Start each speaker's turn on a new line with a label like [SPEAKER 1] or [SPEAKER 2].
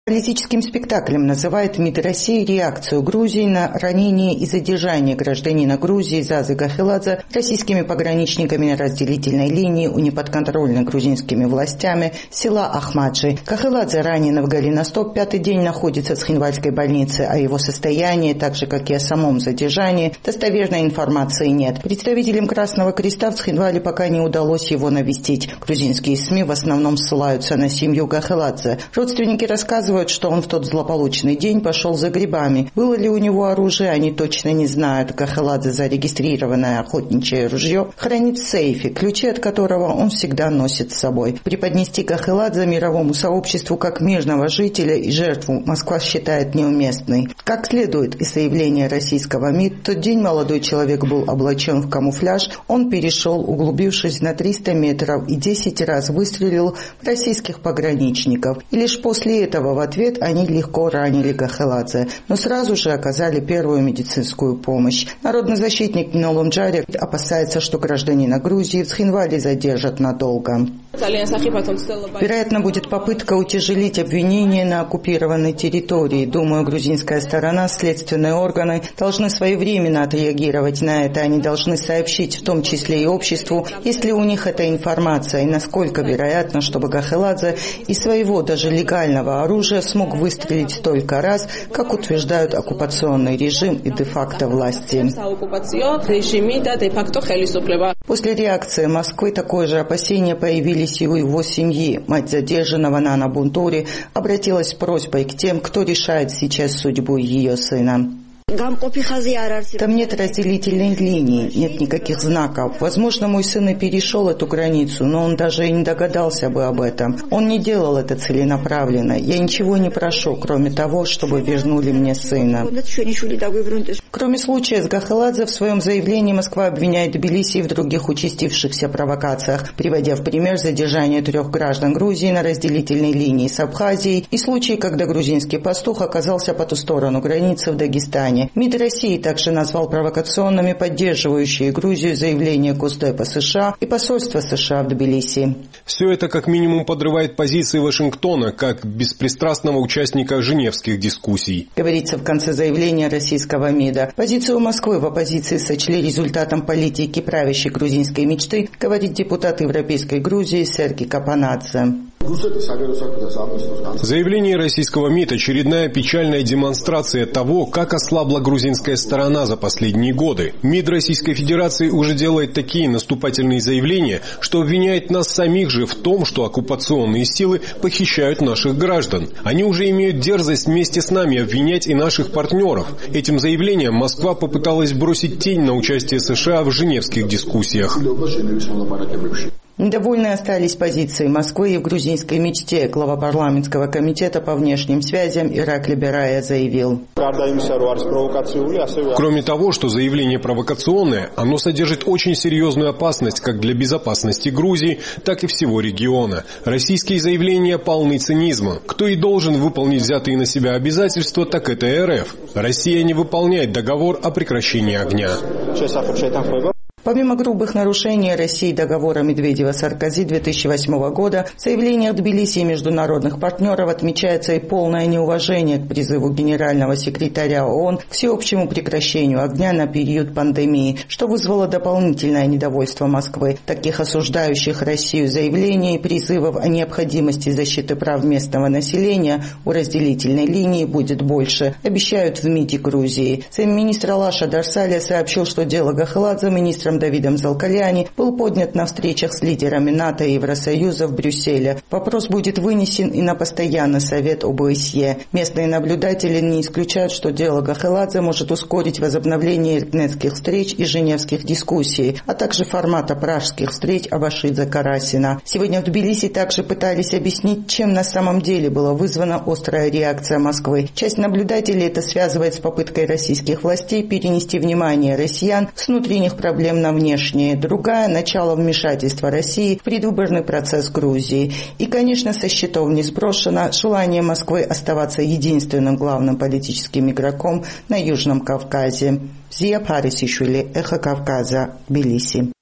[SPEAKER 1] Политическим спектаклем называет МИД России реакцию Грузии на ранение и задержание гражданина Грузии Зазы Гахеладзе российскими пограничниками на разделительной линии у неподконтрольной грузинскими властями села Ахмаджи. Гахеладзе, раненый в голеностоп, пятый день находится в Цхинвальской больнице. О его состоянии, так же как и о самом задержании, достоверной информации нет. Представителям Красного Креста в Цхинвале пока не удалось его навестить. Грузинские СМИ в основном ссылаются на семью Гахеладзе. Родственники рассказывают, что он в тот злополучный день пошел за грибами. Было ли у него оружие, они точно не знают. Гахеладзе зарегистрированное охотничье ружье хранит в сейфе, ключи от которого он всегда носит с собой. Преподнести Гахеладзе мировому сообществу как мирного жителя и жертву Москва считает неуместной. Как следует из заявления российского МИД, в тот день молодой человек был облачен в камуфляж, он перешел, углубившись на 300 метров, и 10 раз выстрелил в российских пограничников. И лишь после этого в ответ они легко ранили Гахеладзе, но сразу же оказали первую медицинскую помощь. Народный защитник Нулунджарик опасается, что гражданина Грузии в Цхинвале задержат надолго. Вероятно, будет попытка утяжелить обвинение на оккупированной территории. Думаю, грузинская сторона, следственные органы должны своевременно отреагировать на это. Они должны сообщить, в том числе и обществу, есть ли у них эта информация, и насколько вероятно, чтобы Гахеладзе из своего даже легального оружия смог выстрелить столько раз, как утверждают оккупационный режим и де-факто власти. После реакции Москвы такое же опасение появились и у его семьи. Мать задержанного Нана Бунтури обратилась с просьбой к тем, кто решает сейчас судьбу ее сына. Там нет разделительной линии, нет никаких знаков. Возможно, мой сын и перешел эту границу, но он даже и не догадался бы об этом. Он не делал это целенаправленно. Я ничего не прошу, кроме того, чтобы вернули мне сына. Кроме случая с Гахеладзе, в своем заявлении Москва обвиняет Тбилиси в других участившихся провокациях, приводя в пример задержание 3 граждан Грузии на разделительной линии с Абхазией и случай, когда грузинский пастух оказался по ту сторону границы в Дагестане. МИД России также назвал провокационными поддерживающие Грузию заявления Госдепа США и посольства США в Тбилиси.
[SPEAKER 2] Все это как минимум подрывает позиции Вашингтона как беспристрастного участника женевских дискуссий.
[SPEAKER 1] Говорится в конце заявления российского МИДа. Позицию Москвы в оппозиции сочли результатом политики правящей грузинской мечты, говорит депутат Европейской Грузии Сергей Капанадзе.
[SPEAKER 2] Заявление российского МИД – очередная печальная демонстрация того, как ослабла грузинская сторона за последние годы. МИД Российской Федерации уже делает такие наступательные заявления, что обвиняет нас самих же в том, что оккупационные силы похищают наших граждан. Они уже имеют дерзость вместе с нами обвинять и наших партнеров. Этим заявлением Москва попыталась бросить тень на участие США в женевских дискуссиях.
[SPEAKER 1] Недовольны остались позиции Москвы и в грузинской мечте. Глава парламентского комитета по внешним связям Иракли Берая заявил.
[SPEAKER 2] Кроме того, что заявление провокационное, оно содержит очень серьезную опасность как для безопасности Грузии, так и всего региона. Российские заявления полны цинизма. Кто и должен выполнить взятые на себя обязательства, так это РФ. Россия не выполняет договор о прекращении огня.
[SPEAKER 1] Помимо грубых нарушений России договора Медведева-Саркози 2008 года, в заявлениях Тбилиси и международных партнеров отмечается и полное неуважение к призыву генерального секретаря ООН к всеобщему прекращению огня на период пандемии, что вызвало дополнительное недовольство Москвы. Таких осуждающих Россию заявлений и призывов о необходимости защиты прав местного населения у разделительной линии будет больше, обещают в МИДе Грузии. Замминистра Лаша Дарсаля сообщил, что дело Гахеладзе министром Давидом Залкаляни был поднят на встречах с лидерами НАТО и Евросоюза в Брюсселе. Вопрос будет вынесен и на постоянный совет ОБСЕ. Местные наблюдатели не исключают, что дело Гахеладзе может ускорить возобновление иркнетских встреч и женевских дискуссий, а также формата пражских встреч Абашидзе-Карасина. Сегодня в Тбилиси также пытались объяснить, чем на самом деле была вызвана острая реакция Москвы. Часть наблюдателей это связывает с попыткой российских властей перенести внимание россиян с внутренних проблем на внешние. Другая – начало вмешательства России в предвыборный процесс Грузии. И, конечно, со счетов не сброшено желание Москвы оставаться единственным главным политическим игроком на Южном Кавказе. Зия Парисишвили, Эхо Кавказа, Тбилиси.